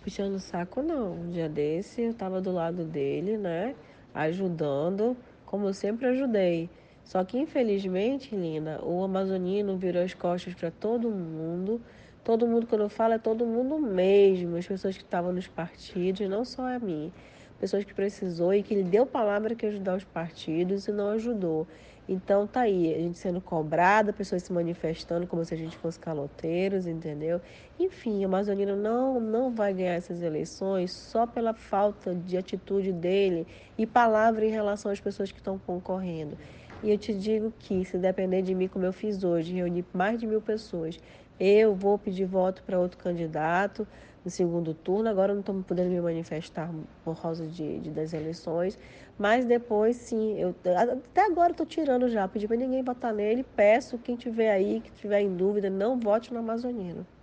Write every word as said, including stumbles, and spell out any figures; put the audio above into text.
puxando o saco não. Um dia desse eu estava do lado dele, né, ajudando, como eu sempre ajudei. Só que infelizmente, linda, o amazonino virou as costas para todo mundo. Todo mundo, quando eu falo, é todo mundo mesmo. As pessoas que estavam nos partidos, não só a mim. Pessoas que precisou e que ele deu palavra que ia ajudar os partidos e não ajudou. Então tá aí, a gente sendo cobrada, pessoas se manifestando como se a gente fosse caloteiros, entendeu? Enfim, o amazonino não, não vai ganhar essas eleições só pela falta de atitude dele e palavra em relação às pessoas que estão concorrendo. E eu te digo que, se depender de mim, como eu fiz hoje, reuni mais de mil pessoas, eu vou pedir voto para outro candidato no segundo turno. Agora eu não estou podendo me manifestar por causa de, de, das eleições, mas depois sim, eu, até agora estou tirando já, pedi para ninguém votar nele, peço quem tiver aí, que tiver em dúvida, não vote no amazonino.